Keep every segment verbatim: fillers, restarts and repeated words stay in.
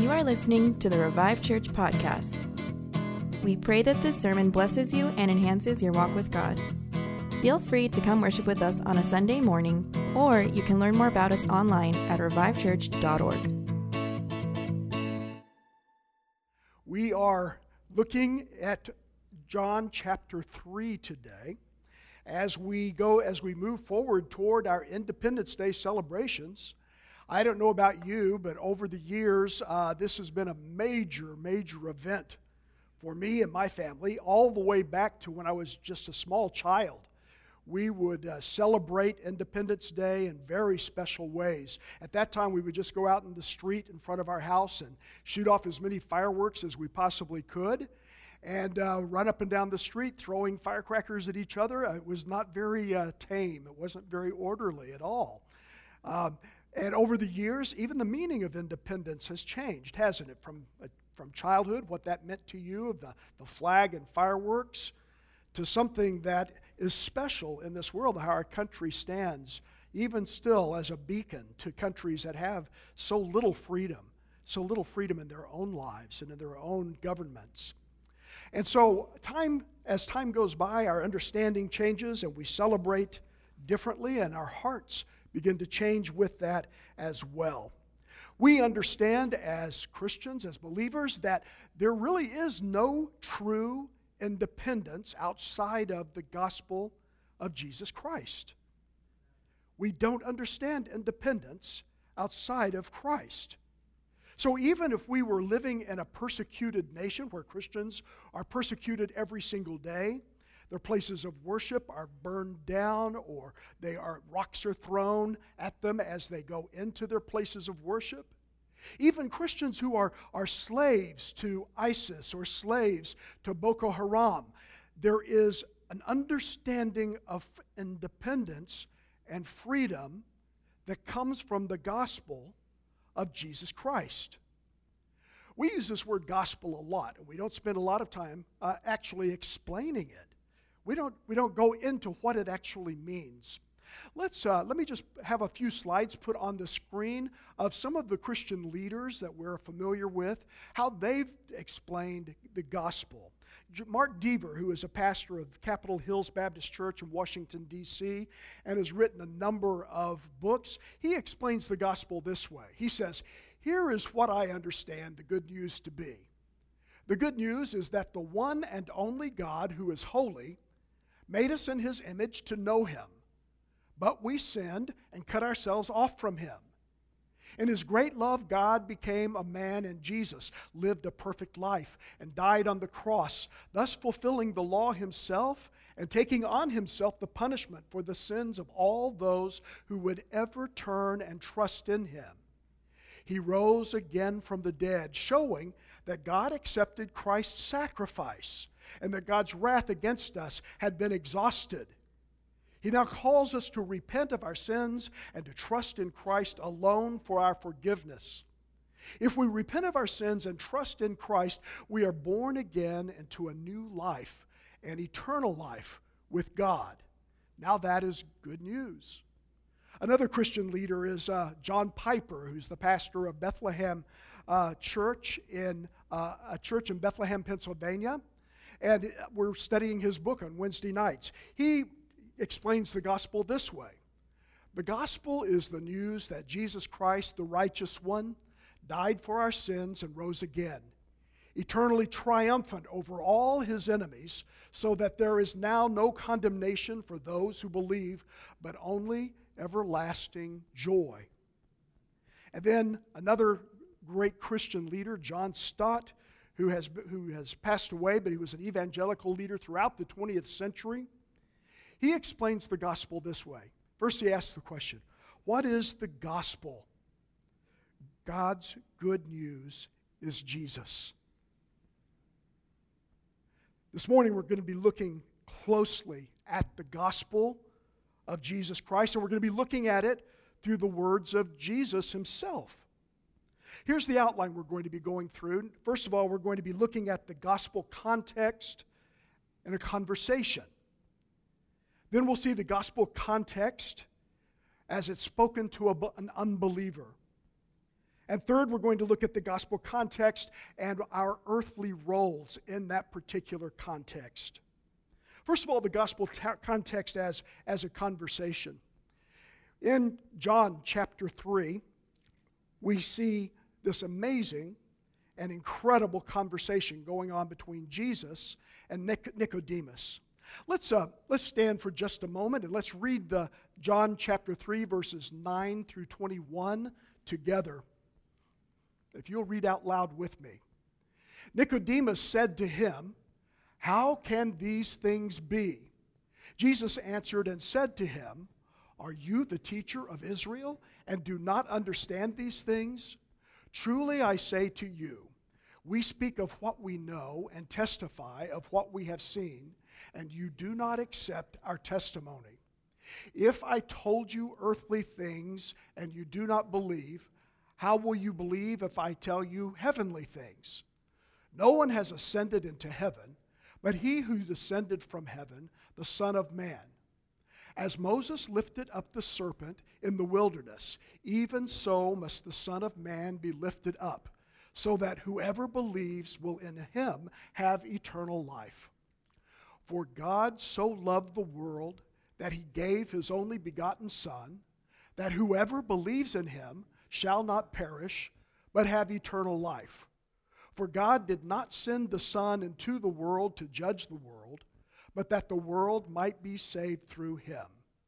You are listening to the Revive Church podcast. We pray that this sermon blesses you and enhances your walk with God. Feel free to come worship with us on a Sunday morning, or you can learn more about us online at revive church dot org. We are looking at John chapter three today as we go, as we move forward toward our Independence Day celebrations. I don't know about you, but over the years, uh, this has been a major, major event for me and my family, all the way back to when I was just a small child. We would uh, celebrate Independence Day in very special ways. At that time, we would just go out in the street in front of our house and shoot off as many fireworks as we possibly could, and uh, run up and down the street throwing firecrackers at each other. It was not very uh, tame. It wasn't very orderly at all. Um, and over the years, even the meaning of independence has changed, hasn't it? From uh, from childhood, what that meant to you, of the, the flag and fireworks, to something that is special in this world, how our country stands, even still as a beacon to countries that have so little freedom, so little freedom in their own lives and in their own governments. And so time, as time goes by, our understanding changes and we celebrate differently, and our hearts begin to change with that as well. We understand as Christians, as believers, that there really is no true independence outside of the gospel of Jesus Christ. We don't understand independence outside of Christ. So even if we were living in a persecuted nation where Christians are persecuted every single day, their places of worship are burned down, or they are rocks are thrown at them as they go into their places of worship. Even Christians who are, are slaves to ISIS or slaves to Boko Haram, there is an understanding of independence and freedom that comes from the gospel of Jesus Christ. We use this word gospel a lot, and we don't spend a lot of time uh, actually explaining it. We don't, we don't go into what it actually means. Let's, uh, let me just have a few slides put on the screen of some of the Christian leaders that we're familiar with, how they've explained the gospel. Mark Dever, who is a pastor of Capitol Hills Baptist Church in Washington, D C, and has written a number of books, he explains the gospel this way. He says, "Here is what I understand the good news to be. The good news is that the one and only God, who is holy, made us in His image to know Him. But we sinned and cut ourselves off from Him. In His great love, God became a man in Jesus, lived a perfect life, and died on the cross, thus fulfilling the law Himself and taking on Himself the punishment for the sins of all those who would ever turn and trust in Him. He rose again from the dead, showing that God accepted Christ's sacrifice and that God's wrath against us had been exhausted. He now calls us to repent of our sins and to trust in Christ alone for our forgiveness. If we repent of our sins and trust in Christ, we are born again into a new life, an eternal life with God. Now that is good news." Another Christian leader is uh, John Piper, who's the pastor of Bethlehem uh, Church in uh, a church in Bethlehem, Pennsylvania. And we're studying his book on Wednesday nights. He explains the gospel this way. The gospel is the news that Jesus Christ, the righteous one, died for our sins and rose again, eternally triumphant over all His enemies, so that there is now no condemnation for those who believe, but only everlasting joy. And then another great Christian leader, John Stott, who has, who has passed away, but he was an evangelical leader throughout the twentieth century. He explains the gospel this way. First, he asks the question, what is the gospel? God's good news is Jesus. This morning, we're going to be looking closely at the gospel of Jesus Christ, and we're going to be looking at it through the words of Jesus Himself. Here's the outline we're going to be going through. First of all, we're going to be looking at the gospel context and a conversation. Then we'll see the gospel context as it's spoken to a, an unbeliever. And third, we're going to look at the gospel context and our earthly roles in that particular context. First of all, the gospel ta- context as, as a conversation. In John chapter three, we see this amazing and incredible conversation going on between Jesus and Nic- Nicodemus. Let's, uh, let's stand for just a moment and let's read the John chapter three, verses nine through twenty-one together. If you'll read out loud with me. Nicodemus said to him, "How can these things be?" Jesus answered and said to him, "Are you the teacher of Israel and do not understand these things? Truly I say to you, we speak of what we know and testify of what we have seen, and you do not accept our testimony. If I told you earthly things and you do not believe, how will you believe if I tell you heavenly things? No one has ascended into heaven, but he who descended from heaven, the Son of Man. As Moses lifted up the serpent in the wilderness, even so must the Son of Man be lifted up, so that whoever believes will in him have eternal life. For God so loved the world that he gave his only begotten Son, that whoever believes in him shall not perish, but have eternal life. For God did not send the Son into the world to judge the world, but that the world might be saved through him.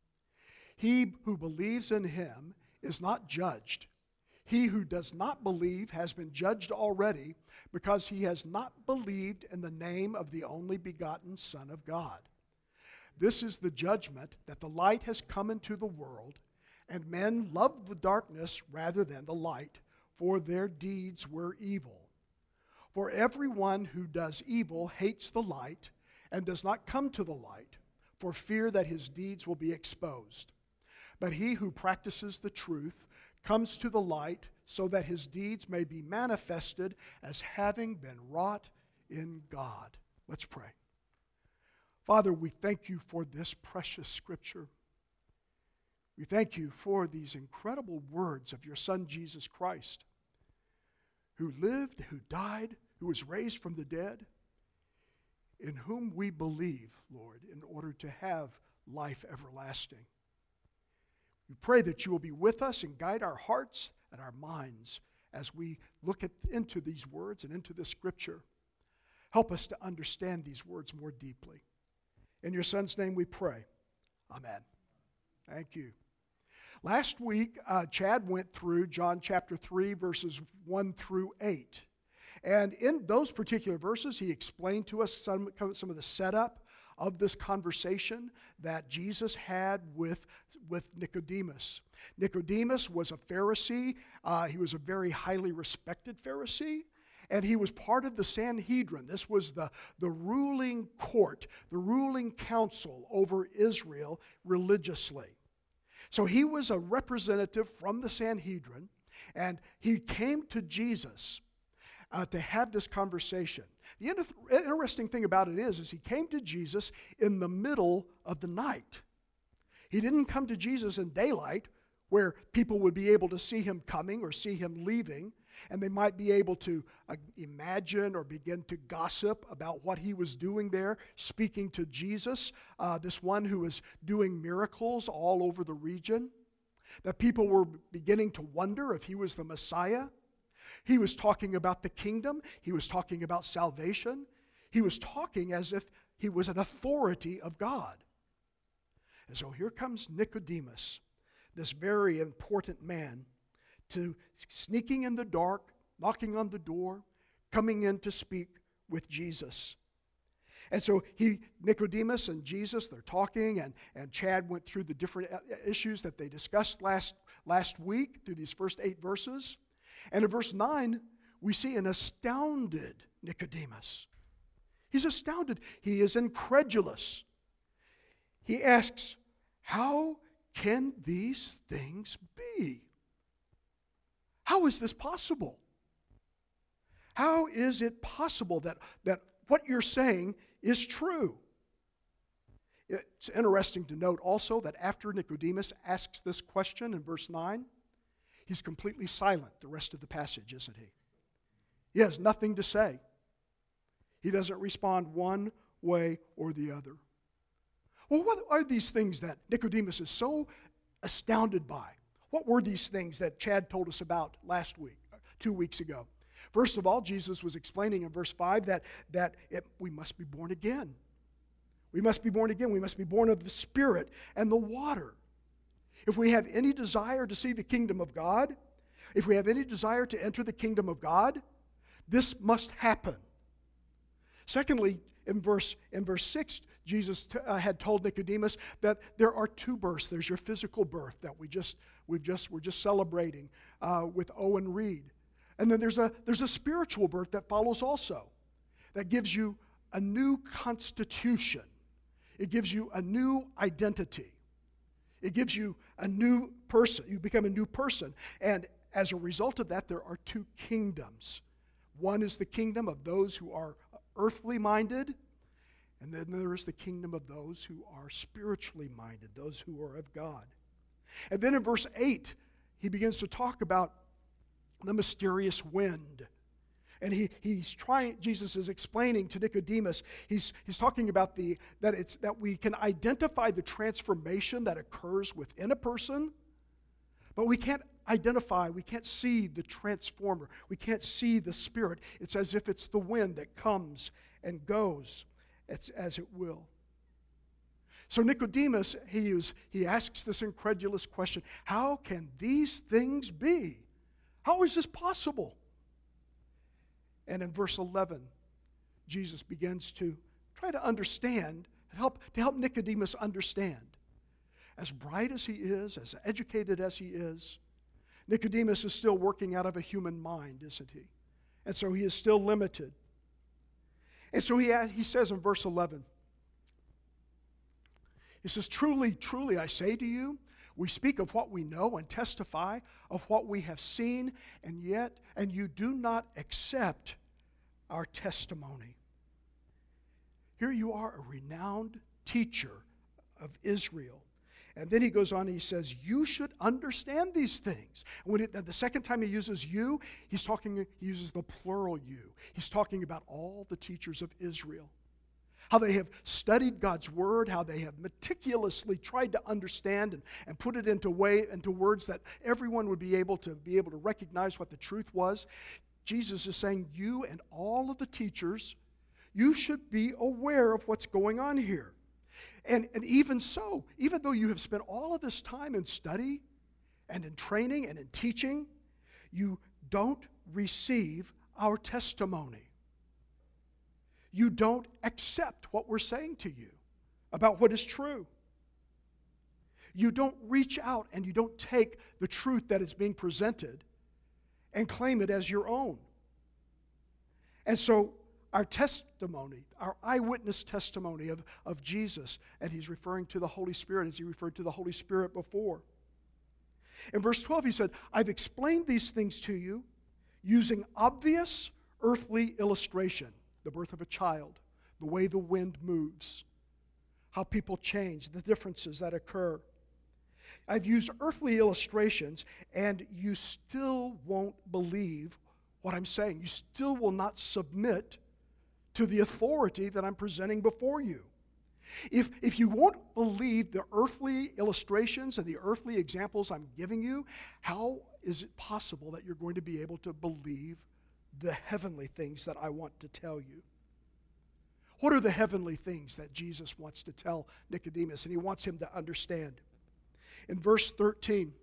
He who believes in him is not judged. He who does not believe has been judged already, because he has not believed in the name of the only begotten Son of God. This is the judgment, that the light has come into the world, and men loved the darkness rather than the light, for their deeds were evil. For everyone who does evil hates the light and does not come to the light, for fear that his deeds will be exposed. But he who practices the truth comes to the light, so that his deeds may be manifested as having been wrought in God. Let's pray. Father, we thank you for this precious scripture. We thank you for these incredible words of your Son, Jesus Christ, who lived, who died, who was raised from the dead, in whom we believe, Lord, in order to have life everlasting. We pray that you will be with us and guide our hearts and our minds as we look at, into these words and into this scripture. Help us to understand these words more deeply. In your Son's name we pray. Amen. Thank you. Last week, uh, Chad went through John chapter three, verses one through eight. And in those particular verses, he explained to us some, some of the setup of this conversation that Jesus had with, with Nicodemus. Nicodemus was a Pharisee. Uh, he was a very highly respected Pharisee. And he was part of the Sanhedrin. This was the, the ruling court, the ruling council over Israel religiously. So he was a representative from the Sanhedrin, and he came to Jesus uh, to have this conversation. The interesting thing about it is, is he came to Jesus in the middle of the night. He didn't come to Jesus in daylight, where people would be able to see him coming or see him leaving, and they might be able to uh, imagine or begin to gossip about what he was doing there, speaking to Jesus, uh, this one who was doing miracles all over the region. That people were beginning to wonder if he was the Messiah. He was talking about the kingdom. He was talking about salvation. He was talking as if he was an authority of God. And so here comes Nicodemus, this very important man, to sneaking in the dark, knocking on the door, coming in to speak with Jesus. And so he, Nicodemus and Jesus, they're talking, and, and Chad went through the different issues that they discussed last, last week through these first eight verses. And in verse nine, we see an astounded Nicodemus. He's astounded. He is incredulous. He asks, how can these things be? How is this possible? How is it possible that, that what you're saying is true? It's interesting to note also that after Nicodemus asks this question in verse nine, He's completely silent the rest of the passage, isn't he? He has nothing to say. He doesn't respond one way or the other. Well, what are these things that Nicodemus is so astounded by? What were these things that Chad told us about last week, two weeks ago? First of all, Jesus was explaining in verse five that, that it, we must be born again. We must be born again. We must be born of the Spirit and the water. If we have any desire to see the kingdom of God, if we have any desire to enter the kingdom of God, this must happen. Secondly, in verse, in verse six, Jesus t- uh, had told Nicodemus that there are two births. There's your physical birth that we just, we've just, we're just celebrating uh, with Owen Reed. And then there's a, there's a spiritual birth that follows also, that gives you a new constitution. It gives you a new identity. It gives you a new person. You become a new person. And as a result of that, there are two kingdoms. One is the kingdom of those who are earthly minded, and then there is the kingdom of those who are spiritually minded, those who are of God. And then in verse eight, he begins to talk about the mysterious wind. And he, he's trying, Jesus is explaining to Nicodemus, he's, he's talking about the that it's that we can identify the transformation that occurs within a person, but we can't identify, we can't see the transformer. We can't see the Spirit. It's as if it's the wind that comes and goes. It's as it will. So Nicodemus, he, is, he asks this incredulous question, how can these things be? How is this possible? And in verse eleven, Jesus begins to try to understand, help, to help Nicodemus understand. As bright as he is, as educated as he is, Nicodemus is still working out of a human mind, isn't he? And so he is still limited. And so he, he says in verse eleven, he says, truly, truly, I say to you, we speak of what we know and testify of what we have seen, and yet, and you do not accept our testimony. Here you are, a renowned teacher of Israel. And then he goes on and he says, you should understand these things. And when it, the second time he uses you, he's talking, he uses the plural you. He's talking about all the teachers of Israel. How they have studied God's word, how they have meticulously tried to understand and, and put it into way into words that everyone would be able to be able to recognize what the truth was. Jesus is saying, you and all of the teachers, you should be aware of what's going on here. And, and even so, even though you have spent all of this time in study and in training and in teaching, you don't receive our testimony. You don't accept what we're saying to you about what is true. You don't reach out and you don't take the truth that is being presented and claim it as your own. And so our testimony, our eyewitness testimony of, of Jesus, and he's referring to the Holy Spirit as he referred to the Holy Spirit before. In verse twelve, he said, I've explained these things to you using obvious earthly illustration. The birth of a child, the way the wind moves, how people change, the differences that occur. I've used earthly illustrations, and you still won't believe what I'm saying. You still will not submit to the authority that I'm presenting before you. If, if you won't believe the earthly illustrations and the earthly examples I'm giving you, how is it possible that you're going to be able to believe the heavenly things that I want to tell you? What are the heavenly things that Jesus wants to tell Nicodemus and he wants him to understand? In verse thirteen,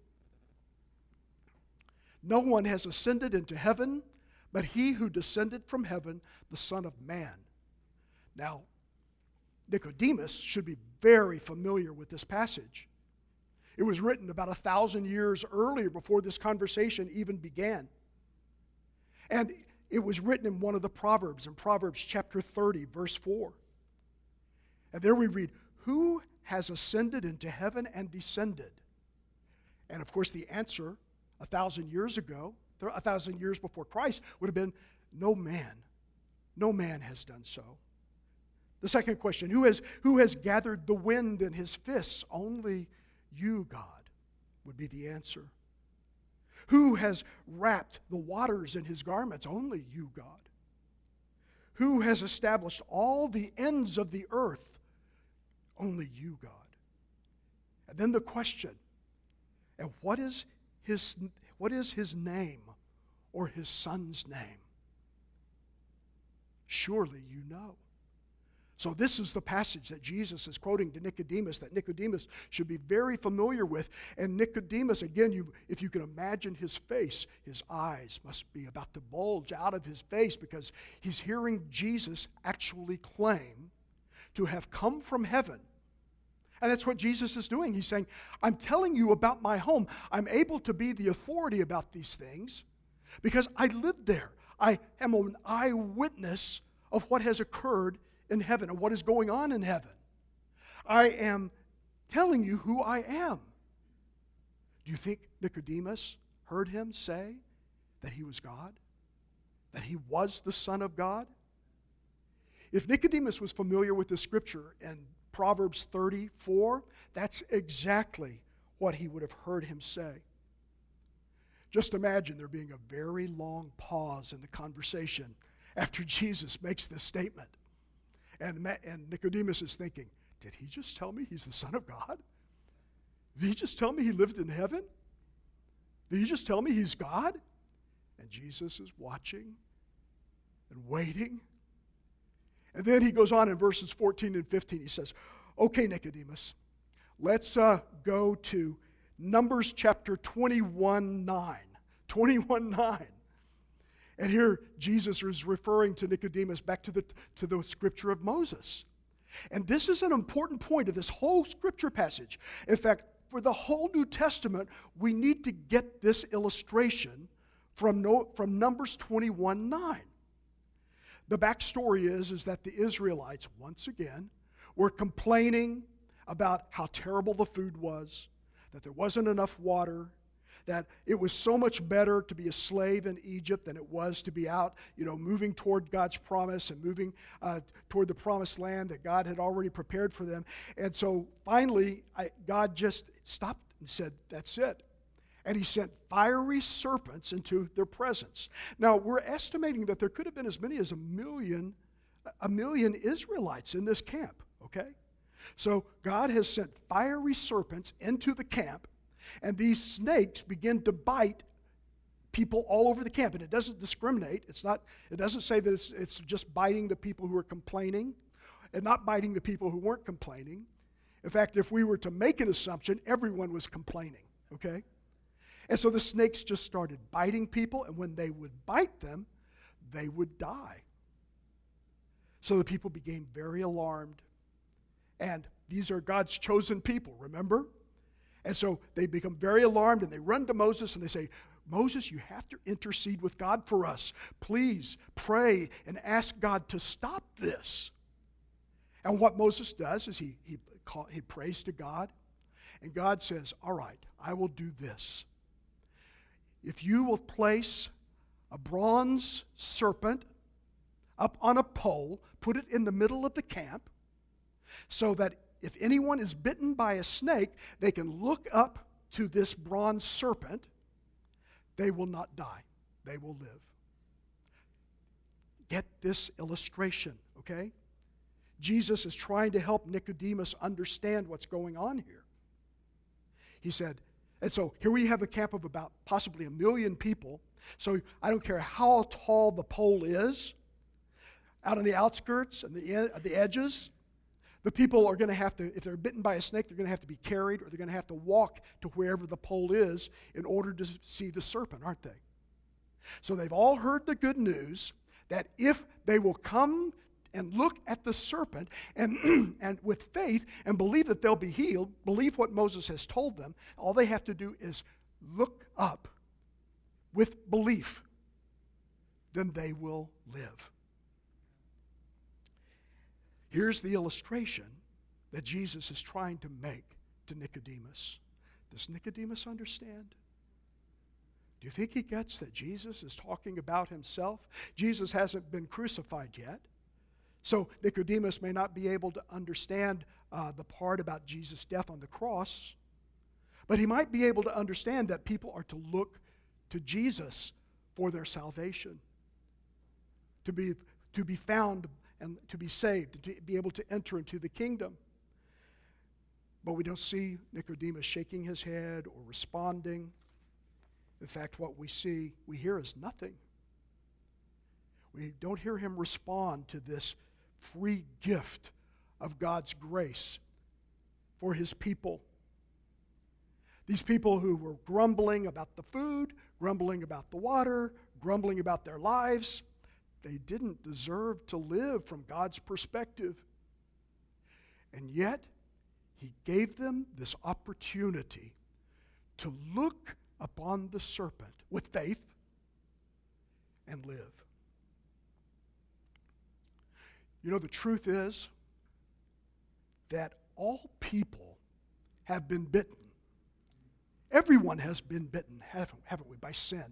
no one has ascended into heaven but he who descended from heaven, the Son of Man. Now, Nicodemus should be very familiar with this passage. It was written about a thousand years earlier before this conversation even began. And it was written in one of the Proverbs, in Proverbs chapter thirty, verse four. And there we read, who has ascended into heaven and descended? And of course the answer a thousand years ago, a thousand years before Christ, would have been, no man. No man has done so. The second question, who has, who has gathered the wind in his fists? Only you, God, would be the answer. Who has wrapped the waters in his garments? Only you, God. Who has established all the ends of the earth? Only you, God. And then the question, and what is his, what is his name or his son's name? Surely you know. So this is the passage that Jesus is quoting to Nicodemus, that Nicodemus should be very familiar with. And Nicodemus, again, you, if you can imagine his face, his eyes must be about to bulge out of his face because he's hearing Jesus actually claim to have come from heaven. And that's what Jesus is doing. He's saying, I'm telling you about my home. I'm able to be the authority about these things because I lived there. I am an eyewitness of what has occurred in heaven and what is going on in heaven. I am telling you who I am. Do you think Nicodemus heard him say that he was God? That he was the Son of God? If Nicodemus was familiar with the scripture in Proverbs thirty-four, that's exactly what he would have heard him say. Just imagine there being a very long pause in the conversation after Jesus makes this statement. And, and Nicodemus is thinking, did he just tell me he's the Son of God? Did he just tell me he lived in heaven? Did he just tell me he's God? And Jesus is watching and waiting. And then he goes on in verses fourteen and fifteen. He says, okay, Nicodemus, let's uh, go to Numbers chapter twenty-one nine. twenty-one nine. And here Jesus is referring to Nicodemus back to the, to the scripture of Moses. And this is an important point of this whole scripture passage. In fact, for the whole New Testament, we need to get this illustration from, no, from Numbers twenty-one nine. The backstory is, is that the Israelites, once again, were complaining about how terrible the food was, that there wasn't enough water, that it was so much better to be a slave in Egypt than it was to be out, you know, moving toward God's promise and moving uh, toward the promised land that God had already prepared for them. And so finally, I, God just stopped and said, that's it. And he sent fiery serpents into their presence. Now, we're estimating that there could have been as many as a million, a million Israelites in this camp, okay? So God has sent fiery serpents into the camp, and these snakes begin to bite people all over the camp. And it doesn't discriminate. It's not, it doesn't say that it's, it's just biting the people who are complaining and not biting the people who weren't complaining. In fact, if we were to make an assumption, everyone was complaining, okay? And so the snakes just started biting people, and when they would bite them, they would die. So the people became very alarmed. And these are God's chosen people, remember? And so they become very alarmed, and they run to Moses, and they say, Moses, you have to intercede with God for us. Please pray and ask God to stop this. And what Moses does is he, he, call, he prays to God, and God says, all right, I will do this. If you will place a bronze serpent up on a pole, put it in the middle of the camp, so that if anyone is bitten by a snake, they can look up to this bronze serpent, they will not die. They will live. Get this illustration, okay? Jesus is trying to help Nicodemus understand what's going on here. He said, and so here we have a camp of about possibly a million people. So I don't care how tall the pole is, out on the outskirts and the, the edges, the people are going to have to, if they're bitten by a snake, they're going to have to be carried, or they're going to have to walk to wherever the pole is in order to see the serpent, aren't they? So they've all heard the good news that if they will come and look at the serpent and, and with faith and believe that they'll be healed, believe what Moses has told them, all they have to do is look up with belief, then they will live. Here's the illustration that Jesus is trying to make to Nicodemus. Does Nicodemus understand? Do you think he gets that Jesus is talking about himself? Jesus hasn't been crucified yet. So Nicodemus may not be able to understand uh, the part about Jesus' death on the cross, but he might be able to understand that people are to look to Jesus for their salvation, to be, to be found and to be saved, to be able to enter into the kingdom. But we don't see Nicodemus shaking his head or responding. In fact, what we see, we hear is nothing. We don't hear him respond to this free gift of God's grace for his people. These people who were grumbling about the food, grumbling about the water, grumbling about their lives, they didn't deserve to live from God's perspective. And yet, he gave them this opportunity to look upon the serpent with faith and live. You know, the truth is that all people have been bitten. Everyone has been bitten, haven't, haven't we, by sin.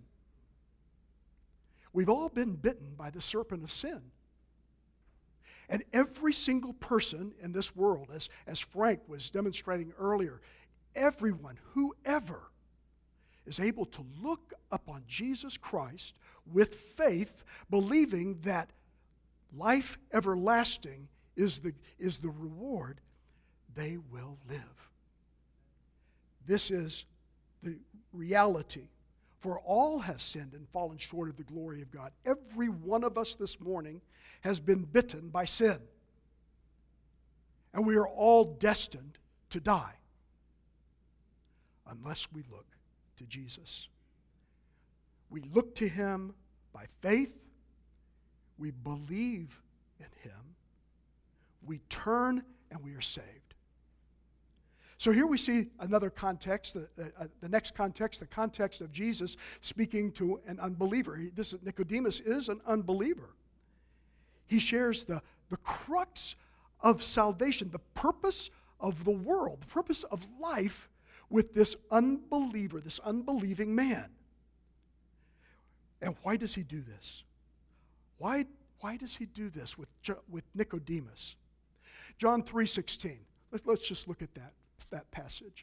We've all been bitten by the serpent of sin. And every single person in this world, as, as Frank was demonstrating earlier, everyone, whoever, is able to look upon Jesus Christ with faith, believing that life everlasting is the, is the reward, they will live. This is the reality. For all have sinned and fallen short of the glory of God. Every one of us this morning has been bitten by sin. And we are all destined to die unless we look to Jesus. We look to him by faith. We believe in him. We turn and we are saved. So here we see another context, the, uh, the next context, the context of Jesus speaking to an unbeliever. He, this Nicodemus is an unbeliever. He shares the, the crux of salvation, the purpose of the world, the purpose of life with this unbeliever, this unbelieving man. And why does he do this? Why, why does he do this with, with Nicodemus? John three sixteen. Let's, let's just look at that. that passage.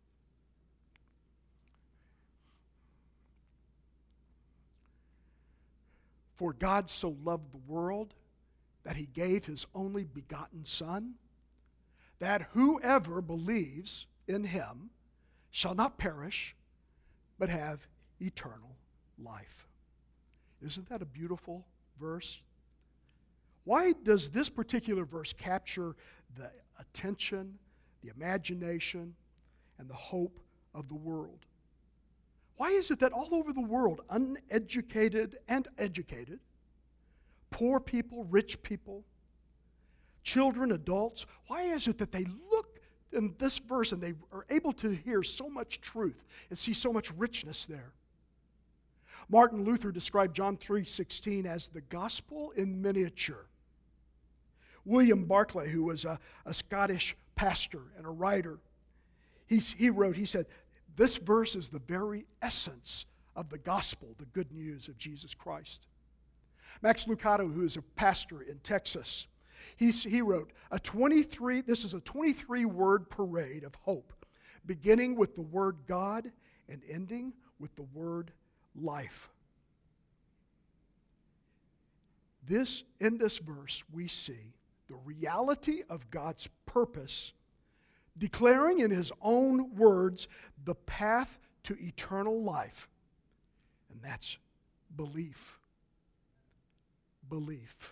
For God so loved the world that he gave his only begotten Son, that whoever believes in him shall not perish, but have eternal life. Isn't that a beautiful verse? Why does this particular verse capture the attention, the imagination, and the hope of the world? Why is it that all over the world, uneducated and educated, poor people, rich people, children, adults, why is it that they look in this verse and they are able to hear so much truth and see so much richness there? Martin Luther described John three sixteen as the gospel in miniature. William Barclay, who was a, a Scottish pastor and a writer, he's, he wrote, he said, this verse is the very essence of the gospel, the good news of Jesus Christ. Max Lucado, who is a pastor in Texas, he's, he wrote, a twenty-three, this is a twenty-three word parade of hope, beginning with the word God and ending with the word life. This, in this verse, we see the reality of God's purpose, declaring in his own words the path to eternal life. And that's belief. Belief.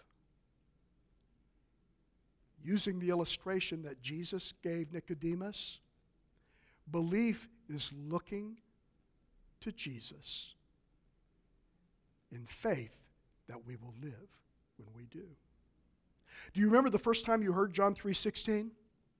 Using the illustration that Jesus gave Nicodemus, belief is looking to Jesus in faith that we will live when we do. Do you remember the first time you heard John three sixteen?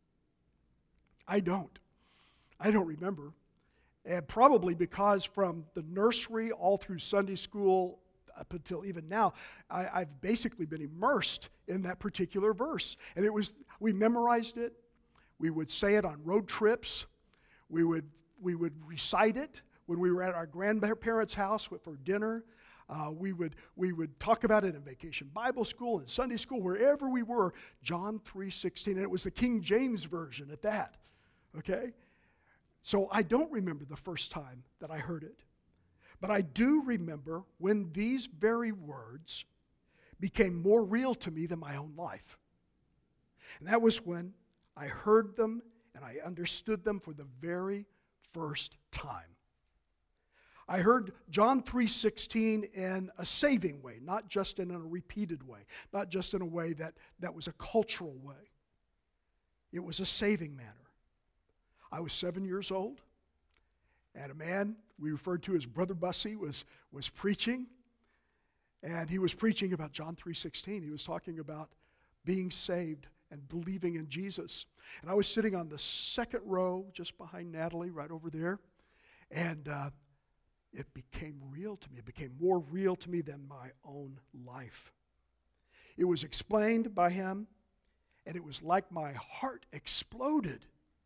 I don't. I don't remember. And probably because from the nursery all through Sunday school up until even now, I, I've basically been immersed in that particular verse. And it was, we memorized it. We would say it on road trips. We would, we would recite it when we were at our grandparents' house for dinner. Uh, we would we would talk about it in Vacation Bible School and Sunday school, wherever we were, John three sixteen. And it was the King James Version at that. Okay? So I don't remember the first time that I heard it. But I do remember when these very words became more real to me than my own life. And that was when I heard them and I understood them for the very first time. I heard John three sixteen in a saving way, not just in a repeated way, not just in a way that, that was a cultural way. It was a saving manner. I was seven years old, and a man we referred to as Brother Bussy was, was preaching, and he was preaching about John three sixteen. He was talking about being saved and believing in Jesus. And I was sitting on the second row just behind Natalie, right over there, and uh, it became real to me. It became more real to me than my own life. It was explained by him, and it was like my heart exploded.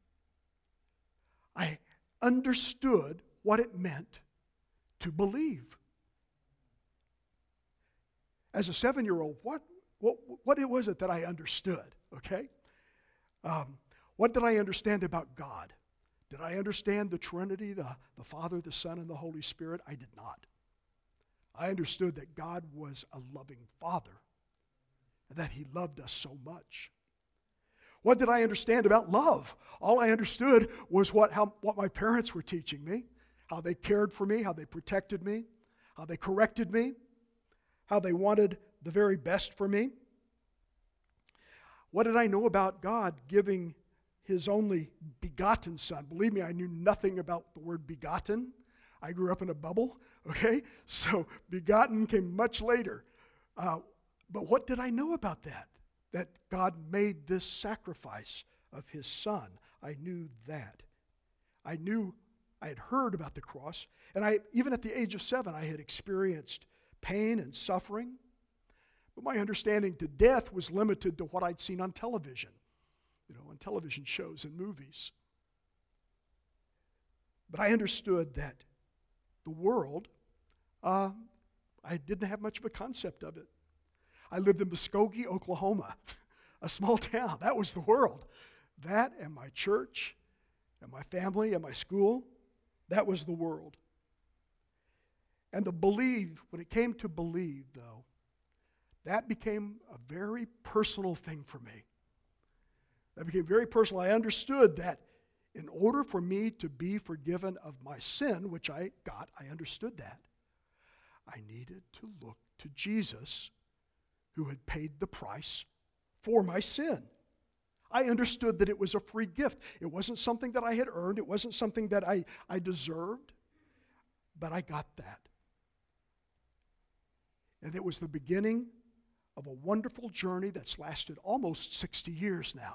I understood what it meant to believe. As a seven-year-old, what, what, what was it that I understood, okay? Um, what did I understand about God? Did I understand the Trinity, the, the Father, the Son, and the Holy Spirit? I did not. I understood that God was a loving Father and that He loved us so much. What did I understand about love? All I understood was what, how, what my parents were teaching me, how they cared for me, how they protected me, how they corrected me, how they wanted the very best for me. What did I know about God giving His only begotten Son? Believe me, I knew nothing about the word begotten. I grew up in a bubble, okay? So begotten came much later. Uh, but what did I know about that? That God made this sacrifice of His Son. I knew that. I knew, I had heard about the cross, and I, even at the age of seven, I had experienced pain and suffering. But my understanding to death was limited to what I'd seen on television, you know, on television shows and movies. But I understood that the world, uh, I didn't have much of a concept of it. I lived in Muskogee, Oklahoma, a small town. That was the world. That and my church and my family and my school, that was the world. And the believe, when it came to believe, though, that became a very personal thing for me. That became very personal. I understood that in order for me to be forgiven of my sin, which I got, I understood that, I needed to look to Jesus, who had paid the price for my sin. I understood that it was a free gift. It wasn't something that I had earned. It wasn't something that I, I deserved. But I got that. And it was the beginning of a wonderful journey that's lasted almost sixty years now.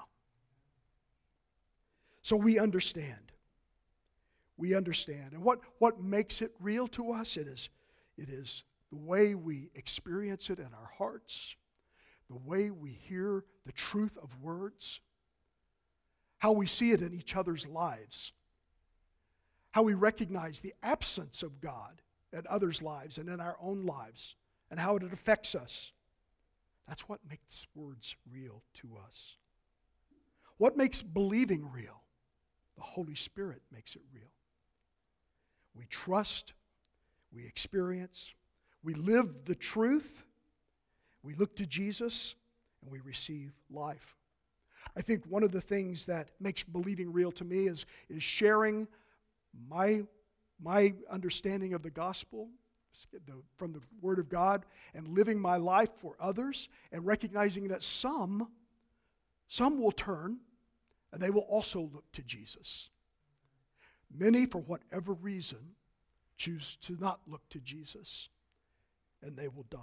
So we understand. We understand. And what, what makes it real to us? It is, it is the way we experience it in our hearts, the way we hear the truth of words, how we see it in each other's lives, how we recognize the absence of God in others' lives and in our own lives, and how it affects us. That's what makes words real to us. What makes believing real? The Holy Spirit makes it real. We trust, we experience, we live the truth, we look to Jesus, and we receive life. I think one of the things that makes believing real to me is, is sharing my, my understanding of the gospel from the Word of God and living my life for others and recognizing that some, some will turn and they will also look to Jesus. Many, for whatever reason, choose to not look to Jesus, and they will die.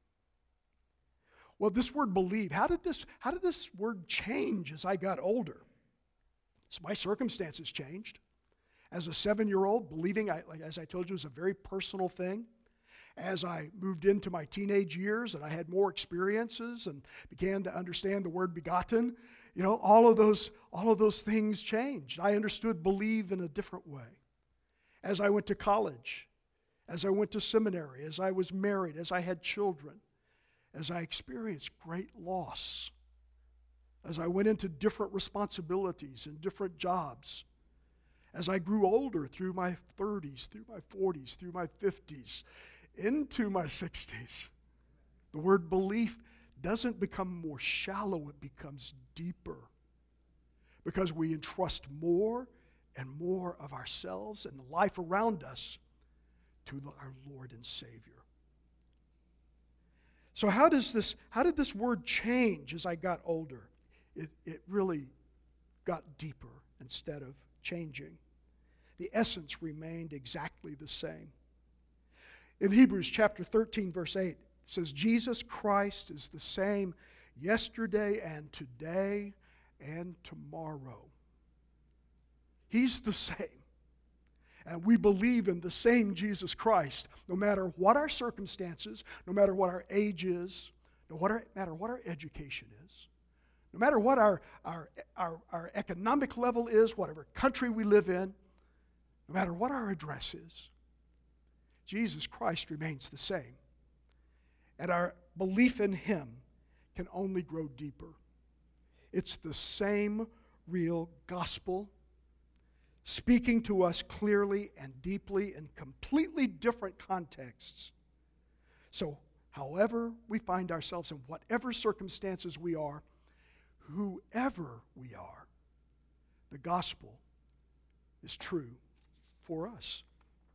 Well, this word believe, how did this, how did this word change as I got older? So my circumstances changed. As a seven-year-old, believing, I, like, as I told you, was a very personal thing. As I moved into my teenage years and I had more experiences and began to understand the word begotten, you know, all of those, all of those things changed. I understood believe in a different way. As I went to college, as I went to seminary, as I was married, as I had children, as I experienced great loss, as I went into different responsibilities and different jobs, As I grew older, through my thirties, through my forties, through my fifties, into my sixties, the word belief doesn't become more shallow, it becomes deeper. Because we entrust more and more of ourselves and the life around us to our Lord and Savior. So how does this, how did this word change as I got older? It, it really got deeper instead of changing. The essence remained exactly the same. In Hebrews chapter thirteen, verse eight, it says, Jesus Christ is the same yesterday and today and tomorrow. He's the same. And we believe in the same Jesus Christ, no matter what our circumstances, no matter what our age is, no matter what our education is, no matter what our, our, our, our economic level is, whatever country we live in, no matter what our address is, Jesus Christ remains the same. And our belief in Him can only grow deeper. It's the same real gospel, speaking to us clearly and deeply in completely different contexts. So, however we find ourselves, in whatever circumstances we are, whoever we are, the gospel is true for us.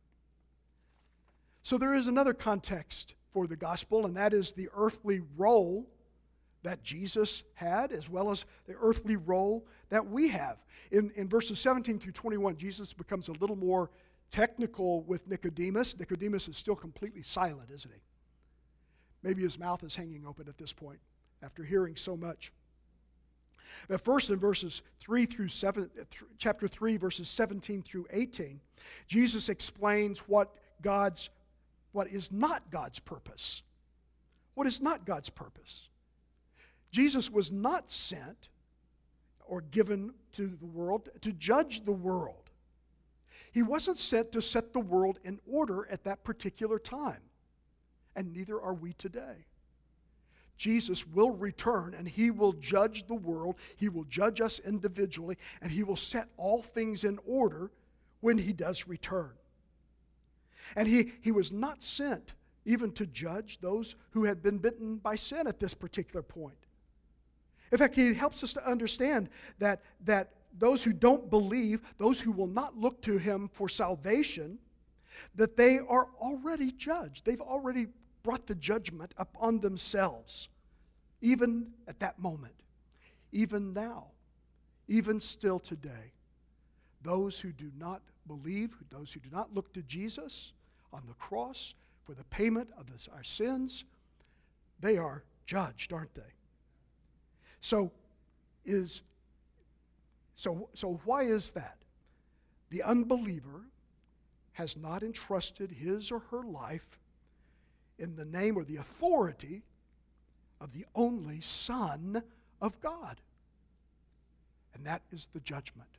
So there is another context for the gospel, and that is the earthly role that Jesus had, as well as the earthly role that we have. In, in verses seventeen through twenty-one, Jesus becomes a little more technical with Nicodemus. Nicodemus is still completely silent, isn't he? Maybe his mouth is hanging open at this point after hearing so much. But first, in verses three through seven, chapter three, verses seventeen through eighteen, Jesus explains what God's, what is not God's purpose. What is not God's purpose? Jesus was not sent or given to the world to judge the world. He wasn't sent to set the world in order at that particular time. And neither are we today. Jesus will return and He will judge the world. He will judge us individually, and He will set all things in order when He does return. And he, he was not sent even to judge those who had been bitten by sin at this particular point. In fact, He helps us to understand that, that those who don't believe, those who will not look to Him for salvation, that they are already judged. They've already brought the judgment upon themselves, even at that moment, even now, even still today. Those who do not believe, those who do not look to Jesus on the cross for the payment of this, our sins, they are judged, aren't they? So, is so so why is that? The unbeliever has not entrusted his or her life in the name or the authority of the only Son of God. And that is the judgment.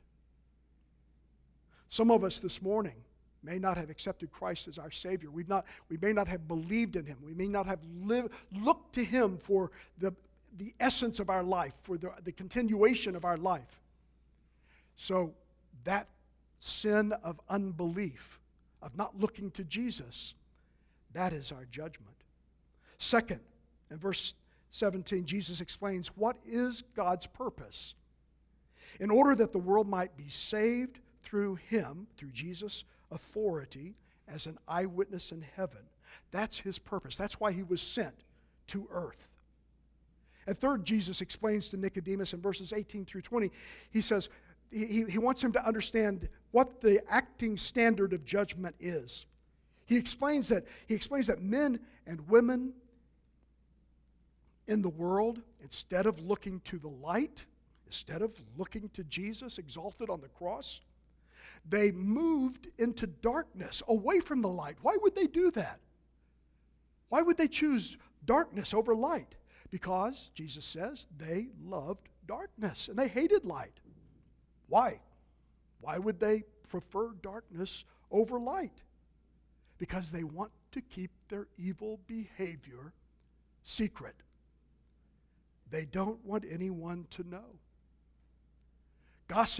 Some of us this morning may not have accepted Christ as our Savior. We've not, we may not have believed in Him. We may not have lived, looked to Him for the, the essence of our life, for the, the continuation of our life. So that sin of unbelief, of not looking to Jesus, that is our judgment. Second, in verse seventeen, Jesus explains what is God's purpose. In order that the world might be saved through Him, through Jesus' authority as an eyewitness in heaven. That's His purpose. That's why He was sent to earth. And third, Jesus explains to Nicodemus in verses eighteen through twenty, He says, he, he wants him to understand what the acting standard of judgment is. He explains that, he explains that men and women in the world, instead of looking to the light, instead of looking to Jesus exalted on the cross, they moved into darkness, away from the light. Why would they do that? Why would they choose darkness over light? Because, Jesus says, they loved darkness and they hated light. Why? Why would they prefer darkness over light? Because they want to keep their evil behavior secret. They don't want anyone to know. Gossip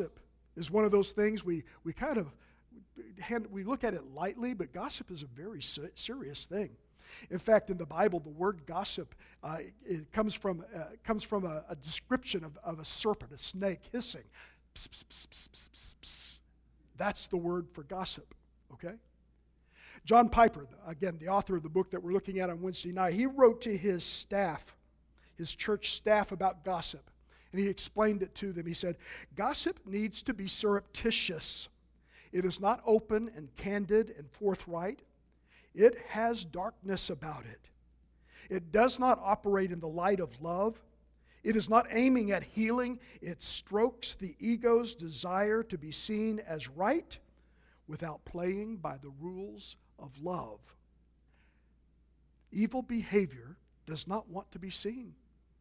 is one of those things we, we kind of, we look at it lightly, but gossip is a very serious thing. In fact, in the Bible, the word gossip uh, it comes from, uh, comes from a, a description of, of a serpent, a snake, hissing. Pss, pss, pss, pss, pss, pss, pss. That's the word for gossip, okay? John Piper, again, the author of the book that we're looking at on Wednesday night, he wrote to his staff, his church staff, about gossip. And he explained it to them. He said, gossip needs to be surreptitious. It is not open and candid and forthright. It has darkness about it. It does not operate in the light of love. It is not aiming at healing. It strokes the ego's desire to be seen as right without playing by the rules of love. Evil behavior does not want to be seen.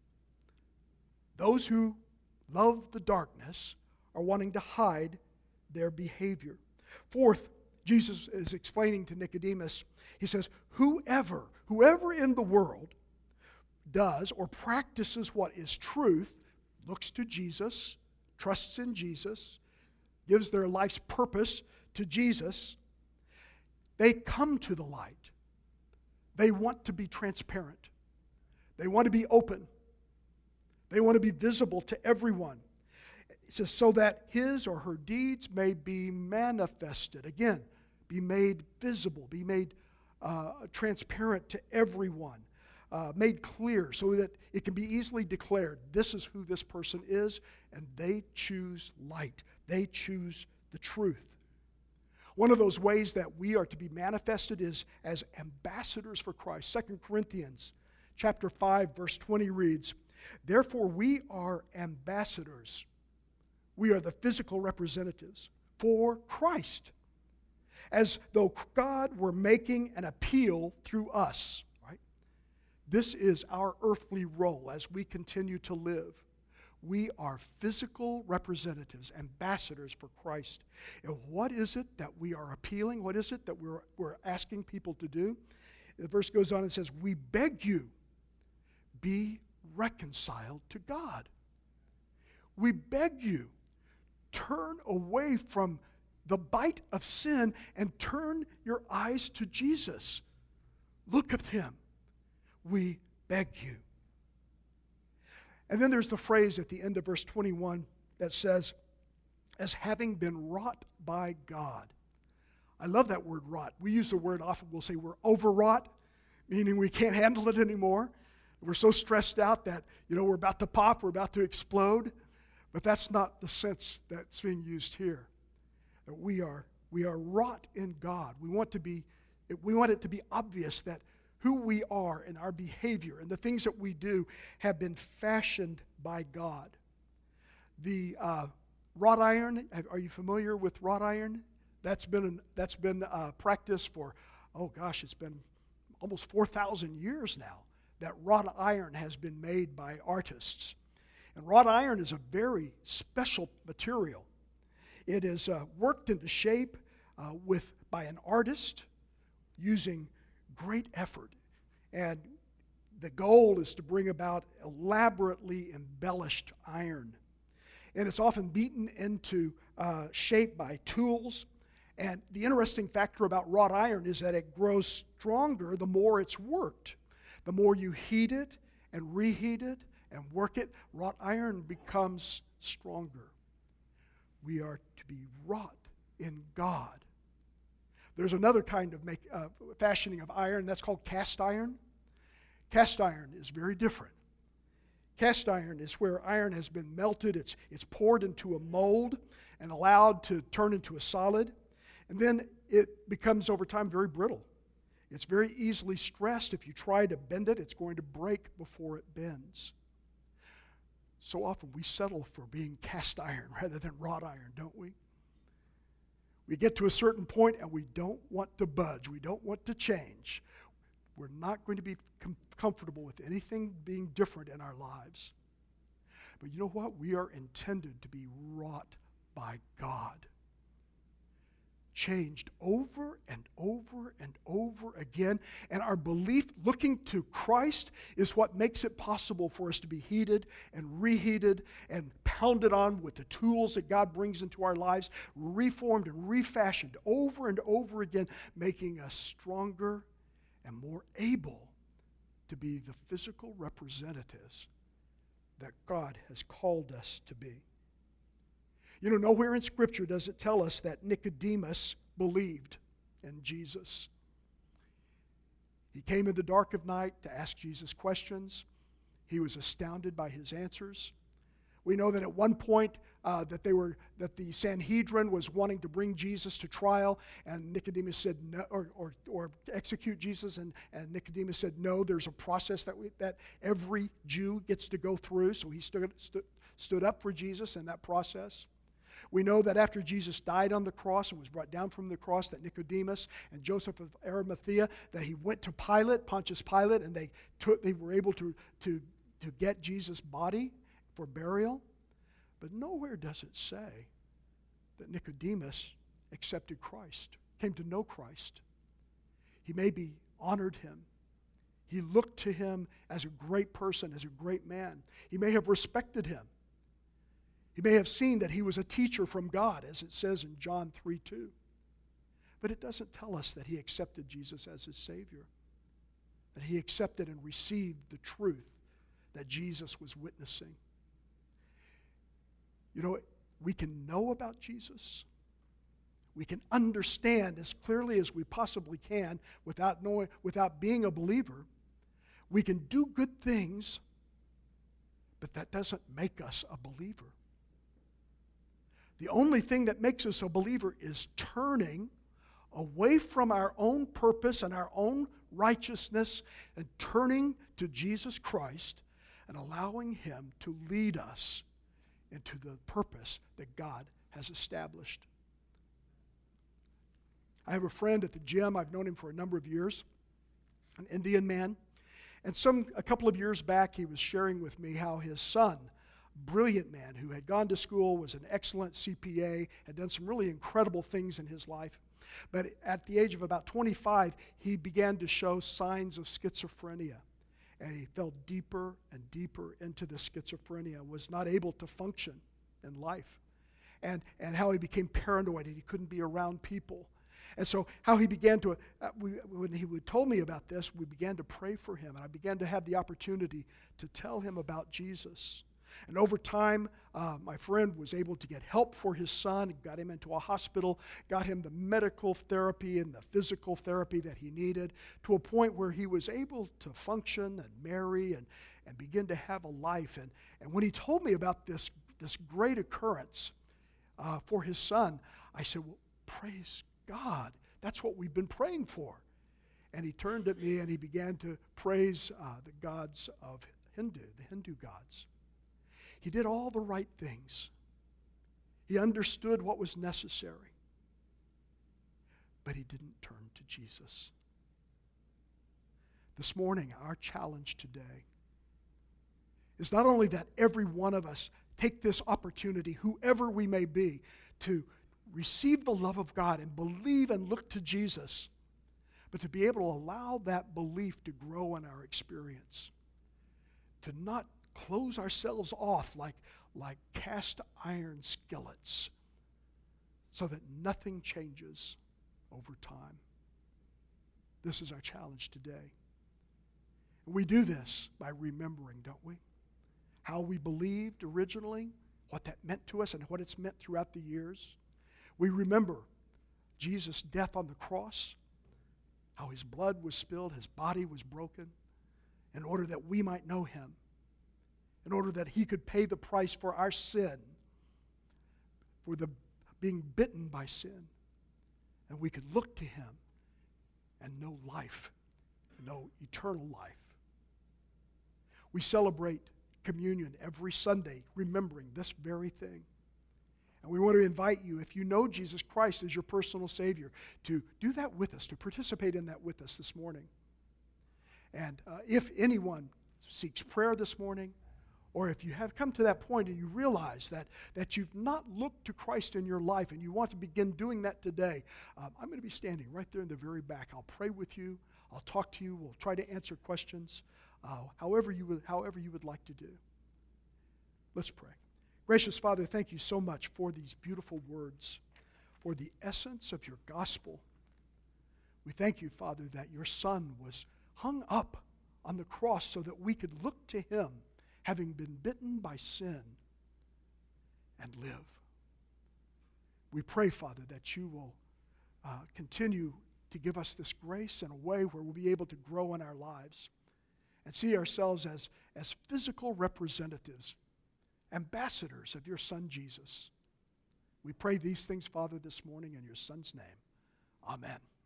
Those who love the darkness are wanting to hide their behavior. Fourth, Jesus is explaining to Nicodemus, he says, whoever, whoever in the world does or practices what is truth, looks to Jesus, trusts in Jesus, gives their life's purpose to Jesus, they come to the light. They want to be transparent. They want to be open. They want to be visible to everyone. It says, so that his or her deeds may be manifested. Again, be made visible, be made uh, transparent to everyone, uh, made clear so that it can be easily declared, this is who this person is, and they choose light. They choose the truth. One of those ways that we are to be manifested is as ambassadors for Christ. Second Corinthians chapter five, verse twenty reads, therefore we are ambassadors. We are the physical representatives for Christ, as though God were making an appeal through us, right? This is our earthly role as we continue to live. We are physical representatives, ambassadors for Christ. And what is it that we are appealing? What is it that we're, we're asking people to do? The verse goes on and says, we beg you, be reconciled to God. We beg you, turn away from the bite of sin and turn your eyes to Jesus. Look at him. We beg you. And then there's the phrase at the end of verse twenty-one that says, as having been wrought by God. I love that word wrought. We use the word often, we'll say we're overwrought, meaning we can't handle it anymore. We're so stressed out that, you know, we're about to pop, we're about to explode. But that's not the sense that's being used here. That we are, we are wrought in God. We want to be, we want it to be obvious that who we are and our behavior and the things that we do have been fashioned by God. The uh, wrought iron, are you familiar with wrought iron? That's been, that's been uh, practiced for, oh gosh, it's been almost four thousand years now that wrought iron has been made by artists. And wrought iron is a very special material. It is uh, worked into shape uh, with by an artist using great effort. And the goal is to bring about elaborately embellished iron. And it's often beaten into uh, shape by tools. And the interesting factor about wrought iron is that it grows stronger the more it's worked. The more you heat it and reheat it and work it, wrought iron becomes stronger. We are to be wrought in God. There's another kind of make, uh, fashioning of iron that's called cast iron. Cast iron is very different. Cast iron is where iron has been melted, it's, it's poured into a mold and allowed to turn into a solid, and then it becomes over time very brittle. It's very easily stressed. If you try to bend it, it's going to break before it bends. So often we settle for being cast iron rather than wrought iron, don't we? We get to a certain point and we don't want to budge. We don't want to change. We're not going to be com- comfortable with anything being different in our lives. But you know what? We are intended to be wrought by God. changed over and over and over again. And our belief looking to Christ is what makes it possible for us to be heated and reheated and pounded on with the tools that God brings into our lives, reformed and refashioned over and over again, making us stronger and more able to be the physical representatives that God has called us to be. You know, nowhere in Scripture does it tell us that Nicodemus believed in Jesus. He came in the dark of night to ask Jesus questions. He was astounded by his answers. We know that at one point uh, that they were that the Sanhedrin was wanting to bring Jesus to trial, and Nicodemus said no, or or, or execute Jesus, and, and Nicodemus said no. There's a process that we, that every Jew gets to go through. So he stood stood stood up for Jesus in that process. We know that after Jesus died on the cross and was brought down from the cross, that Nicodemus and Joseph of Arimathea, that he went to Pilate, Pontius Pilate, and they took, they were able to, to, to get Jesus' body for burial. But nowhere does it say that Nicodemus accepted Christ, came to know Christ. He maybe honored him. He looked to him as a great person, as a great man. He may have respected him. He may have seen that he was a teacher from God, as it says in John three two. But it doesn't tell us that he accepted Jesus as his Savior, that he accepted and received the truth that Jesus was witnessing. You know, we can know about Jesus. We can understand as clearly as we possibly can without knowing, without being a believer. We can do good things, but that doesn't make us a believer. The only thing that makes us a believer is turning away from our own purpose and our own righteousness and turning to Jesus Christ and allowing him to lead us into the purpose that God has established. I have a friend at the gym. I've known him for a number of years, an Indian man. And some a couple of years back, he was sharing with me how his son, brilliant man who had gone to school, was an excellent C P A, had done some really incredible things in his life. But at the age of about twenty-five, he began to show signs of schizophrenia. And he fell deeper and deeper into the schizophrenia, was not able to function in life. And, and how he became paranoid and he couldn't be around people. And so how he began to, uh, we, when he would told me about this, we began to pray for him. And I began to have the opportunity to tell him about Jesus. And over time, uh, my friend was able to get help for his son, got him into a hospital, got him the medical therapy and the physical therapy that he needed, to a point where he was able to function and marry and, and begin to have a life. And, and when he told me about this, this great occurrence uh, for his son, I said, well, praise God. That's what we've been praying for. And he turned at me and he began to praise uh, the gods of Hindu, the Hindu gods. He did all the right things. He understood what was necessary. But he didn't turn to Jesus. This morning, our challenge today is not only that every one of us take this opportunity, whoever we may be, to receive the love of God and believe and look to Jesus, but to be able to allow that belief to grow in our experience. To not close ourselves off like, like cast iron skillets so that nothing changes over time. This is our challenge today. And we do this by remembering, don't we? How we believed originally, what that meant to us and what it's meant throughout the years. We remember Jesus' death on the cross, how his blood was spilled, his body was broken, in order that we might know him, in order that he could pay the price for our sin, for the being bitten by sin, and we could look to him and know life, know eternal life. We celebrate communion every Sunday, remembering this very thing. And we want to invite you, if you know Jesus Christ as your personal Savior, to do that with us, to participate in that with us this morning. And uh, if anyone seeks prayer this morning, Or if you have come to that point and you realize that, that you've not looked to Christ in your life and you want to begin doing that today, um, I'm going to be standing right there in the very back. I'll pray with you. I'll talk to you. We'll try to answer questions, uh, however you would, however you would like to do. Let's pray. Gracious Father, thank you so much for these beautiful words, for the essence of your gospel. We thank you, Father, that your Son was hung up on the cross so that we could look to him, having been bitten by sin, and live. We pray, Father, that you will uh, continue to give us this grace in a way where we'll be able to grow in our lives and see ourselves as, as physical representatives, ambassadors of your Son, Jesus. We pray these things, Father, this morning in your Son's name. Amen.